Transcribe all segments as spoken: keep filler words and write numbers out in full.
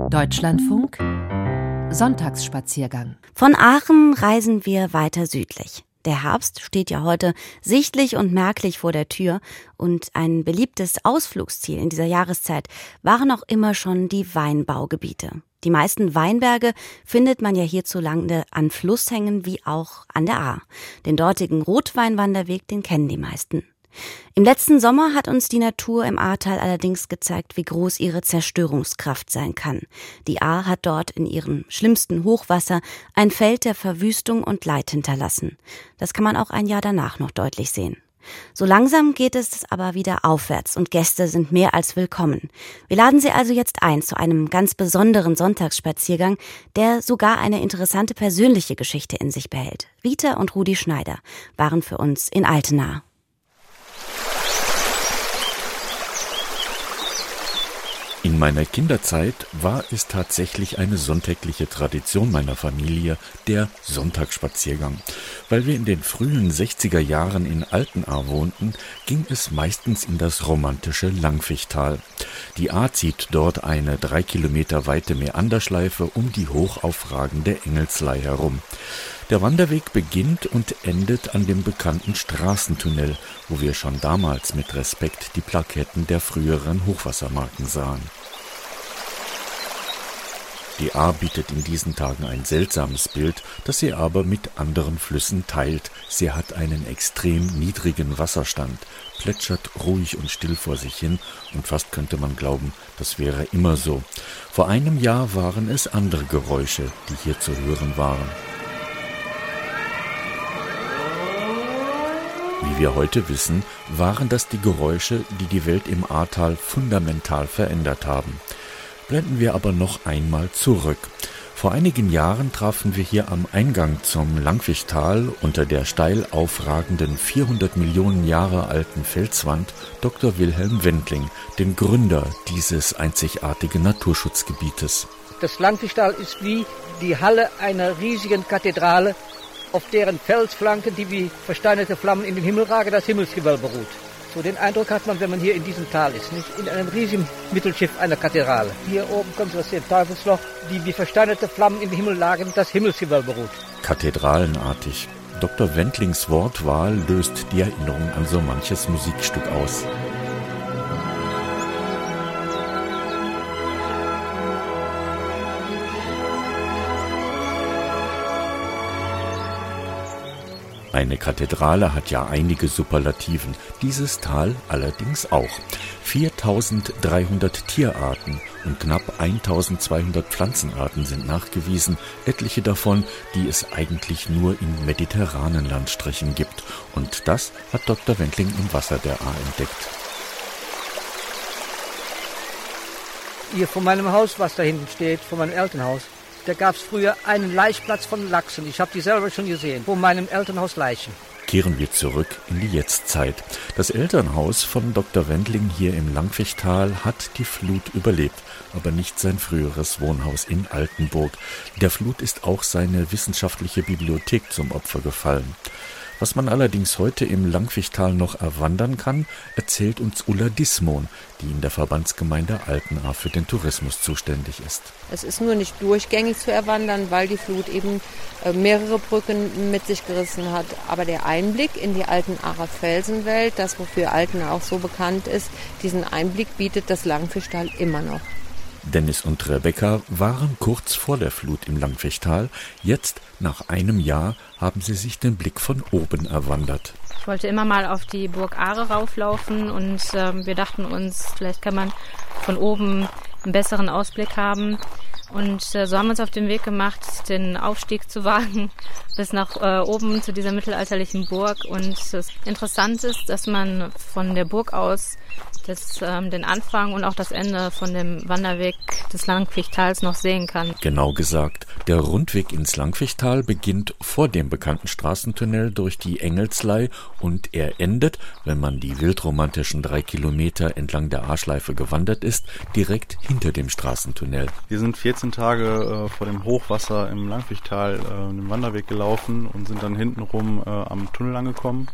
Deutschlandfunk Sonntagsspaziergang. Von Aachen reisen wir weiter südlich. Der Herbst steht ja heute sichtlich und merklich vor der Tür und ein beliebtes Ausflugsziel in dieser Jahreszeit waren auch immer schon die Weinbaugebiete. Die meisten Weinberge findet man ja hierzulande an Flusshängen wie auch an der Ahr. Den dortigen Rotweinwanderweg, den kennen die meisten. Im letzten Sommer hat uns die Natur im Ahrtal allerdings gezeigt, wie groß ihre Zerstörungskraft sein kann. Die Ahr hat dort in ihrem schlimmsten Hochwasser ein Feld der Verwüstung und Leid hinterlassen. Das kann man auch ein Jahr danach noch deutlich sehen. So langsam geht es aber wieder aufwärts und Gäste sind mehr als willkommen. Wir laden Sie also jetzt ein zu einem ganz besonderen Sonntagsspaziergang, der sogar eine interessante persönliche Geschichte in sich behält. Rita und Rudi Schneider waren für uns in Altena. In meiner Kinderzeit war es tatsächlich eine sonntägliche Tradition meiner Familie, der Sonntagsspaziergang. Weil wir in den frühen sechziger Jahren in Altenahr wohnten, ging es meistens in das romantische Langfichtal. Die Ahr zieht dort eine drei Kilometer weite Mäanderschleife um die hochaufragende Engelslei herum. Der Wanderweg beginnt und endet an dem bekannten Straßentunnel, wo wir schon damals mit Respekt die Plaketten der früheren Hochwassermarken sahen. Die Ahr bietet in diesen Tagen ein seltsames Bild, das sie aber mit anderen Flüssen teilt. Sie hat einen extrem niedrigen Wasserstand, plätschert ruhig und still vor sich hin und fast könnte man glauben, das wäre immer so. Vor einem Jahr waren es andere Geräusche, die hier zu hören waren. Wie wir heute wissen, waren das die Geräusche, die die Welt im Ahrtal fundamental verändert haben. Blenden wir aber noch einmal zurück. Vor einigen Jahren trafen wir hier am Eingang zum Langfichtal unter der steil aufragenden vierhundert Millionen Jahre alten Felswand Doktor Wilhelm Wendling, den Gründer dieses einzigartigen Naturschutzgebietes. Das Langfichtal ist wie die Halle einer riesigen Kathedrale, auf deren Felsflanken, die wie versteinerte Flammen in den Himmel ragen, das Himmelsgewölbe ruht. So den Eindruck hat man, wenn man hier in diesem Tal ist, nicht? In einem riesigen Mittelschiff einer Kathedrale. Hier oben kommt das hier Teufelsloch, die wie versteinerte Flammen in den Himmel lagen, das Himmelsgewölbe ruht. Kathedralenartig. Doktor Wendlings Wortwahl löst die Erinnerung an so manches Musikstück aus. Eine Kathedrale hat ja einige Superlativen, dieses Tal allerdings auch. viertausenddreihundert Tierarten und knapp eintausendzweihundert Pflanzenarten sind nachgewiesen, etliche davon, die es eigentlich nur in mediterranen Landstrichen gibt. Und das hat Doktor Wendling im Wasser der Ahr entdeckt. Hier vor meinem Haus, was da hinten steht, vor meinem Elternhaus, da gab es früher einen Laichplatz von Lachsen. Ich habe die selber schon gesehen, vor meinem Elternhaus Leichen. Kehren wir zurück in die Jetztzeit. Das Elternhaus von Doktor Wendling hier im Langfichtal hat die Flut überlebt, aber nicht sein früheres Wohnhaus in Altenburg. Der Flut ist auch seine wissenschaftliche Bibliothek zum Opfer gefallen. Was man allerdings heute im Langfichtal noch erwandern kann, erzählt uns Ulla Dismon, die in der Verbandsgemeinde Altenahr für den Tourismus zuständig ist. Es ist nur nicht durchgängig zu erwandern, weil die Flut eben mehrere Brücken mit sich gerissen hat. Aber der Einblick in die Altenahrer Felsenwelt, das wofür Altenahr auch so bekannt ist, diesen Einblick bietet das Langfichtal immer noch. Dennis und Rebecca waren kurz vor der Flut im Langfichtal. Jetzt, nach einem Jahr, haben sie sich den Blick von oben erwandert. Ich wollte immer mal auf die Burg Aare rauflaufen und äh, wir dachten uns, vielleicht kann man von oben einen besseren Ausblick haben. Und äh, so haben wir uns auf den Weg gemacht, den Aufstieg zu wagen bis nach äh, oben zu dieser mittelalterlichen Burg. Und das Interessante ist, dass man von der Burg aus das, ähm, den Anfang und auch das Ende von dem Wanderweg des Langfichtals noch sehen kann. Genau gesagt, der Rundweg ins Langfichtal beginnt vor dem bekannten Straßentunnel durch die Engelslei und er endet, wenn man die wildromantischen drei Kilometer entlang der Ahrschleife gewandert ist, direkt hinter dem Straßentunnel. Wir sind vierzehn Tage äh, vor dem Hochwasser im Langfichtal äh, den Wanderweg gelaufen und sind dann hintenrum äh, am Tunnel angekommen.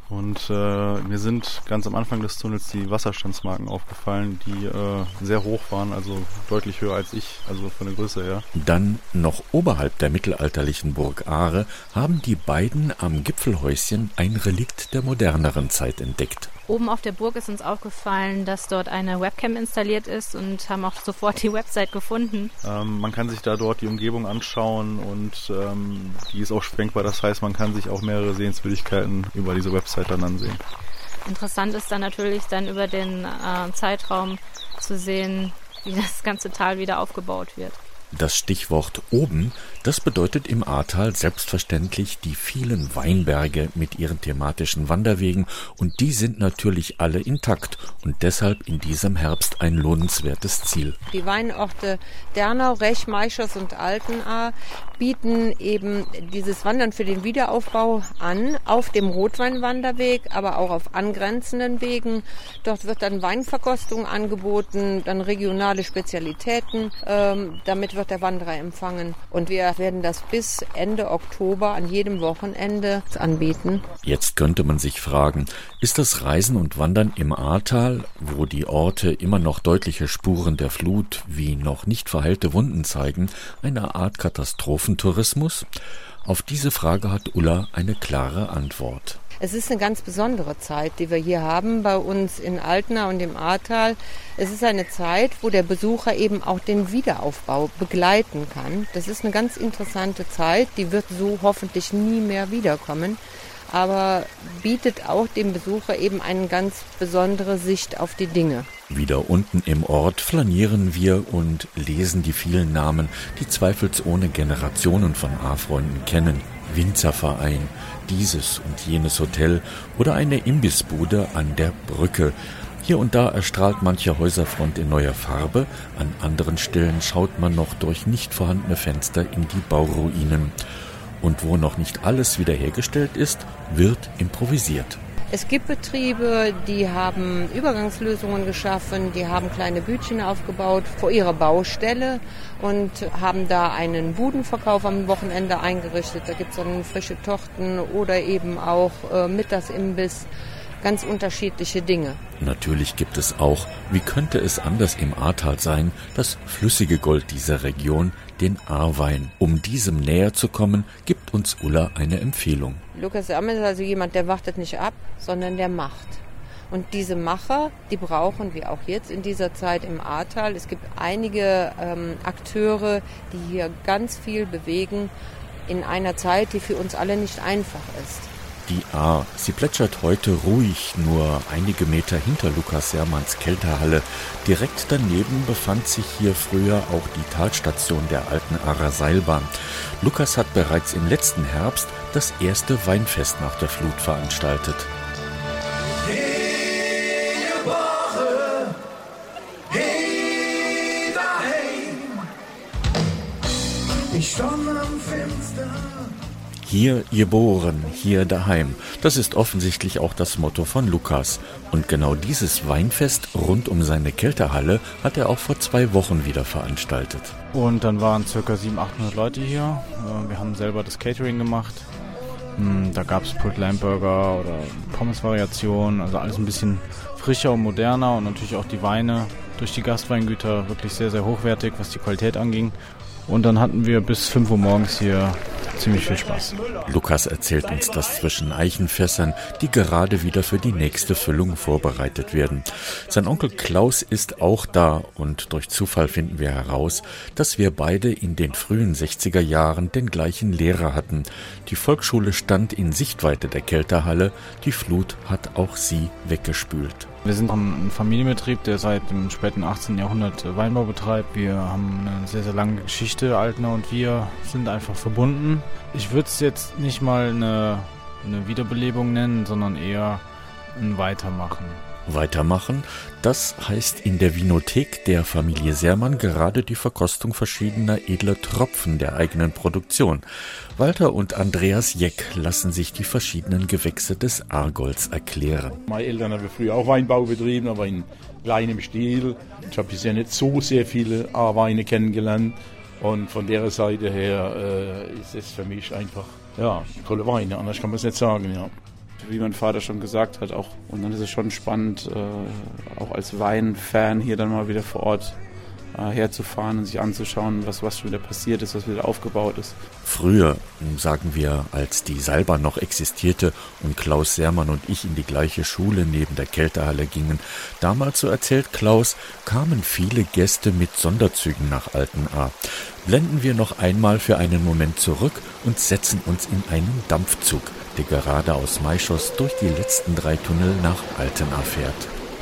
Und äh, mir sind ganz am Anfang des Tunnels die Wasserstandsmarken aufgefallen, die äh, sehr hoch waren, also deutlich höher als ich, also von der Größe her. Dann noch oberhalb der mittelalterlichen Burg Aare haben die beiden am Gipfelhäuschen ein Relikt der moderneren Zeit entdeckt. Oben auf der Burg ist uns aufgefallen, dass dort eine Webcam installiert ist und haben auch sofort die Website gefunden. Ähm, man kann sich da dort die Umgebung anschauen und ähm, die ist auch sprengbar. Das heißt, man kann sich auch mehrere Sehenswürdigkeiten über diese Website dann ansehen. Interessant ist dann natürlich dann über den äh, Zeitraum zu sehen, wie das ganze Tal wieder aufgebaut wird. Das Stichwort oben, das bedeutet im Ahrtal selbstverständlich die vielen Weinberge mit ihren thematischen Wanderwegen, und die sind natürlich alle intakt und deshalb in diesem Herbst ein lohnenswertes Ziel. Die Weinorte Dernau, Rech, Meischers und Altenahr bieten eben dieses Wandern für den Wiederaufbau an, auf dem Rotweinwanderweg, aber auch auf angrenzenden Wegen. Dort wird dann Weinverkostung angeboten, dann regionale Spezialitäten, ähm, damit wird der Wanderer empfangen. Und wir werden das bis Ende Oktober an jedem Wochenende anbieten. Jetzt könnte man sich fragen, ist das Reisen und Wandern im Ahrtal, wo die Orte immer noch deutliche Spuren der Flut wie noch nicht verheilte Wunden zeigen, eine Art Katastrophentourismus? Auf diese Frage hat Ulla eine klare Antwort. Es ist eine ganz besondere Zeit, die wir hier haben bei uns in Altenahr und im Ahrtal. Es ist eine Zeit, wo der Besucher eben auch den Wiederaufbau begleiten kann. Das ist eine ganz interessante Zeit, die wird so hoffentlich nie mehr wiederkommen, aber bietet auch dem Besucher eben eine ganz besondere Sicht auf die Dinge. Wieder unten im Ort flanieren wir und lesen die vielen Namen, die zweifelsohne Generationen von Ahrfreunden kennen. Winzerverein, dieses und jenes Hotel oder eine Imbissbude an der Brücke. Hier und da erstrahlt manche Häuserfront in neuer Farbe, an anderen Stellen schaut man noch durch nicht vorhandene Fenster in die Bauruinen. Und wo noch nicht alles wiederhergestellt ist, wird improvisiert. Es gibt Betriebe, die haben Übergangslösungen geschaffen, die haben kleine Bütchen aufgebaut vor ihrer Baustelle und haben da einen Budenverkauf am Wochenende eingerichtet. Da gibt es dann frische Torten oder eben auch äh, Mittagsimbiss. Ganz unterschiedliche Dinge. Natürlich gibt es auch, wie könnte es anders im Ahrtal sein, das flüssige Gold dieser Region, den Ahrwein. Um diesem näher zu kommen, gibt uns Ulla eine Empfehlung. Lukas Sermann ist also jemand, der wartet nicht ab, sondern der macht. Und diese Macher, die brauchen wir auch jetzt in dieser Zeit im Ahrtal. Es gibt einige ähm, Akteure, die hier ganz viel bewegen in einer Zeit, die für uns alle nicht einfach ist. Die Ahr, sie plätschert heute ruhig, nur einige Meter hinter Lukas Sermanns Kälterhalle. Direkt daneben befand sich hier früher auch die Talstation der alten Aarer Seilbahn. Lukas hat bereits im letzten Herbst das erste Weinfest nach der Flut veranstaltet. Hey, Woche, hey, daheim. Ich stand am Fenster. Hier geboren, hier daheim. Das ist offensichtlich auch das Motto von Lukas. Und genau dieses Weinfest rund um seine Kälterhalle hat er auch vor zwei Wochen wieder veranstaltet. Und dann waren ca. siebenhundert, achthundert Leute hier. Wir haben selber das Catering gemacht. Da gab es Pulled Lamb Burger oder Pommes-Variationen, also alles ein bisschen frischer und moderner und natürlich auch die Weine durch die Gastweingüter wirklich sehr, sehr hochwertig, was die Qualität anging. Und dann hatten wir bis fünf Uhr morgens hier ziemlich viel Spaß. Lukas erzählt uns das zwischen Eichenfässern, die gerade wieder für die nächste Füllung vorbereitet werden. Sein Onkel Klaus ist auch da und durch Zufall finden wir heraus, dass wir beide in den frühen sechziger Jahren den gleichen Lehrer hatten. Die Volksschule stand in Sichtweite der Kälterhalle, die Flut hat auch sie weggespült. Wir sind ein Familienbetrieb, der seit dem späten achtzehnten Jahrhundert Weinbau betreibt. Wir haben eine sehr, sehr lange Geschichte. Altenahr und wir sind einfach verbunden. Ich würde es jetzt nicht mal eine, eine Wiederbelebung nennen, sondern eher ein Weitermachen. Weitermachen, das heißt in der Winothek der Familie Sermann gerade die Verkostung verschiedener edler Tropfen der eigenen Produktion. Walter und Andreas Jeck lassen sich die verschiedenen Gewächse des Ahrgolds erklären. Meine Eltern haben früher auch Weinbau betrieben, aber in kleinem Stil. Ich habe bisher nicht so sehr viele Ahrweine kennengelernt und von der Seite her äh, ist es für mich einfach ja, tolle Weine, anders kann man es nicht sagen, ja. Wie mein Vater schon gesagt hat, auch. Und dann ist es schon spannend, äh, auch als Weinfan hier dann mal wieder vor Ort äh, herzufahren und sich anzuschauen, was, was schon wieder passiert ist, was wieder aufgebaut ist. Früher, sagen wir, als die Seilbahn noch existierte und Klaus Sermann und ich in die gleiche Schule neben der Kältehalle gingen, damals, so erzählt Klaus, kamen viele Gäste mit Sonderzügen nach Altenahr. Blenden wir noch einmal für einen Moment zurück und setzen uns in einen Dampfzug, der gerade aus Maischoss durch die letzten drei Tunnel nach Altenahr fährt.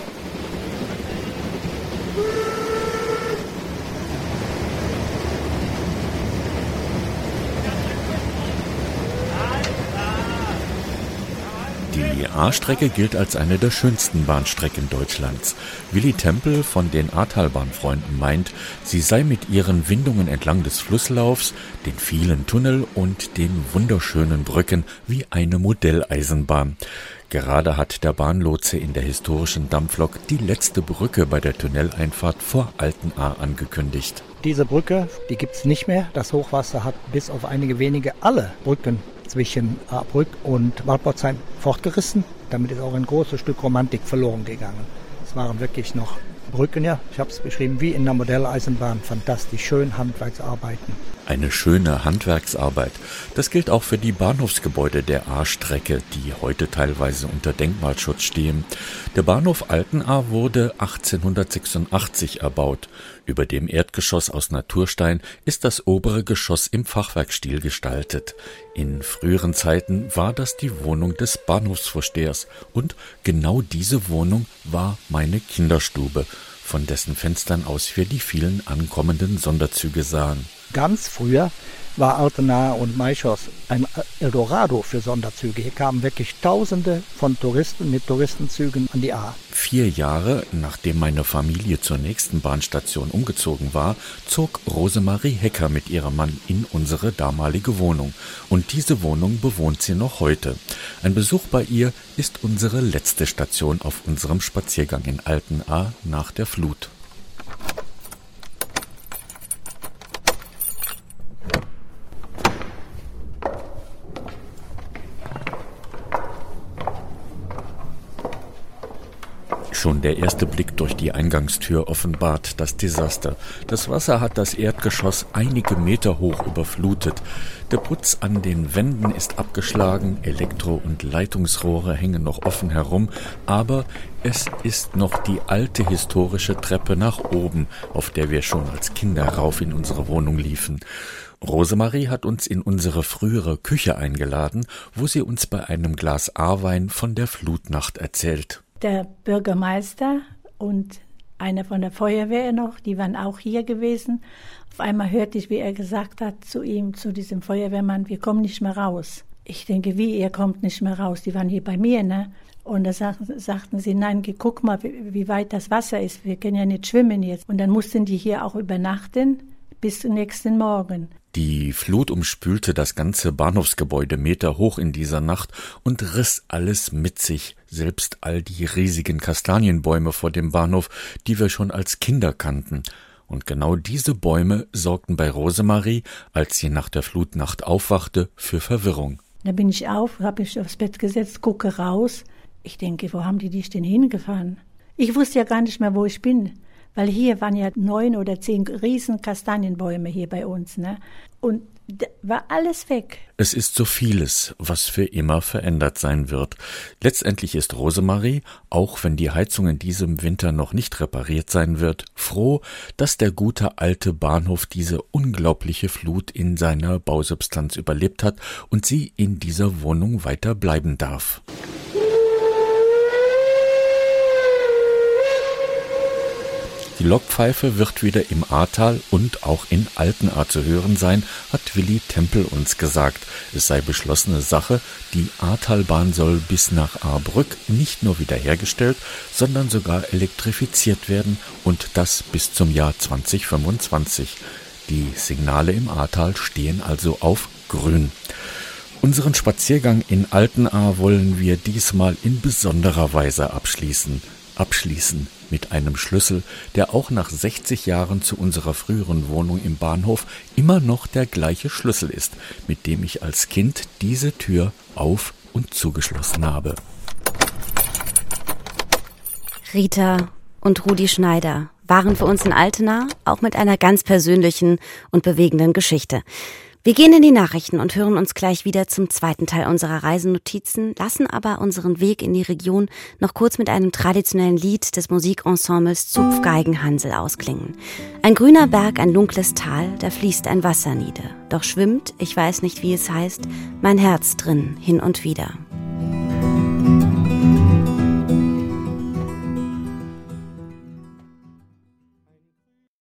Die A-Strecke gilt als eine der schönsten Bahnstrecken Deutschlands. Willi Tempel von den Ahrtalbahnfreunden meint, sie sei mit ihren Windungen entlang des Flusslaufs, den vielen Tunnel und den wunderschönen Brücken wie eine Modelleisenbahn. Gerade hat der Bahnlotse in der historischen Dampflok die letzte Brücke bei der Tunneleinfahrt vor Altenahr angekündigt. Diese Brücke, die gibt's nicht mehr. Das Hochwasser hat bis auf einige wenige alle Brücken zwischen Ahrbrück und Walporzheim fortgerissen. Damit ist auch ein großes Stück Romantik verloren gegangen. Es waren wirklich noch Brücken, ja, ich habe es beschrieben, wie in der Modelleisenbahn. Fantastisch, schön Handwerksarbeiten. Eine schöne Handwerksarbeit. Das gilt auch für die Bahnhofsgebäude der A-Strecke, die heute teilweise unter Denkmalschutz stehen. Der Bahnhof Altenahr wurde achtzehnhundertsechsundachtzig erbaut. Über dem Erdgeschoss aus Naturstein ist das obere Geschoss im Fachwerkstil gestaltet. In früheren Zeiten war das die Wohnung des Bahnhofsvorstehers und genau diese Wohnung war meine Kinderstube, von dessen Fenstern aus wir die vielen ankommenden Sonderzüge sahen. Ganz früher war Altenahr und Maischoss ein Eldorado für Sonderzüge. Hier kamen wirklich Tausende von Touristen mit Touristenzügen an die Ahr. Vier Jahre nachdem meine Familie zur nächsten Bahnstation umgezogen war, zog Rosemarie Hecker mit ihrem Mann in unsere damalige Wohnung. Und diese Wohnung bewohnt sie noch heute. Ein Besuch bei ihr ist unsere letzte Station auf unserem Spaziergang in Altenahr nach der Flut. Schon der erste Blick durch die Eingangstür offenbart das Desaster. Das Wasser hat das Erdgeschoss einige Meter hoch überflutet. Der Putz an den Wänden ist abgeschlagen, Elektro- und Leitungsrohre hängen noch offen herum, aber es ist noch die alte historische Treppe nach oben, auf der wir schon als Kinder rauf in unsere Wohnung liefen. Rosemarie hat uns in unsere frühere Küche eingeladen, wo sie uns bei einem Glas Ahrwein von der Flutnacht erzählt. Der Bürgermeister und einer von der Feuerwehr noch, die waren auch hier gewesen. Auf einmal hörte ich, wie er gesagt hat zu ihm, zu diesem Feuerwehrmann, wir kommen nicht mehr raus. Ich denke, wie, ihr kommt nicht mehr raus? Die waren hier bei mir, ne? Und da sagten, sagten sie, nein, guck mal, wie, wie weit das Wasser ist. Wir können ja nicht schwimmen jetzt. Und dann mussten die hier auch übernachten bis zum nächsten Morgen. Die Flut umspülte das ganze Bahnhofsgebäude meterhoch in dieser Nacht und riss alles mit sich, selbst all die riesigen Kastanienbäume vor dem Bahnhof, die wir schon als Kinder kannten. Und genau diese Bäume sorgten bei Rosemarie, als sie nach der Flutnacht aufwachte, für Verwirrung. Da bin ich auf, habe mich aufs Bett gesetzt, gucke raus. Ich denke, wo haben die dich denn hingefahren? Ich wusste ja gar nicht mehr, wo ich bin. Weil hier waren ja neun oder zehn riesen Kastanienbäume hier bei uns, ne? Und da war alles weg. Es ist so vieles, was für immer verändert sein wird. Letztendlich ist Rosemarie, auch wenn die Heizung in diesem Winter noch nicht repariert sein wird, froh, dass der gute alte Bahnhof diese unglaubliche Flut in seiner Bausubstanz überlebt hat und sie in dieser Wohnung weiter bleiben darf. Die Lokpfeife wird wieder im Ahrtal und auch in Altenahr zu hören sein, hat Willi Tempel uns gesagt. Es sei beschlossene Sache, die Ahrtalbahn soll bis nach Ahrbrück nicht nur wiederhergestellt, sondern sogar elektrifiziert werden und das bis zum Jahr zwanzig fünfundzwanzig. Die Signale im Ahrtal stehen also auf grün. Unseren Spaziergang in Altenahr wollen wir diesmal in besonderer Weise abschließen. Abschließen mit einem Schlüssel, der auch nach sechzig Jahren zu unserer früheren Wohnung im Bahnhof immer noch der gleiche Schlüssel ist, mit dem ich als Kind diese Tür auf- und zugeschlossen habe. Rita und Rudi Schneider waren für uns in Altena auch mit einer ganz persönlichen und bewegenden Geschichte. Wir gehen in die Nachrichten und hören uns gleich wieder zum zweiten Teil unserer Reisenotizen, lassen aber unseren Weg in die Region noch kurz mit einem traditionellen Lied des Musikensembles Zupfgeigen-Hansel ausklingen. Ein grüner Berg, ein dunkles Tal, da fließt ein Wasser nieder. Doch schwimmt, ich weiß nicht wie es heißt, mein Herz drin hin und wieder.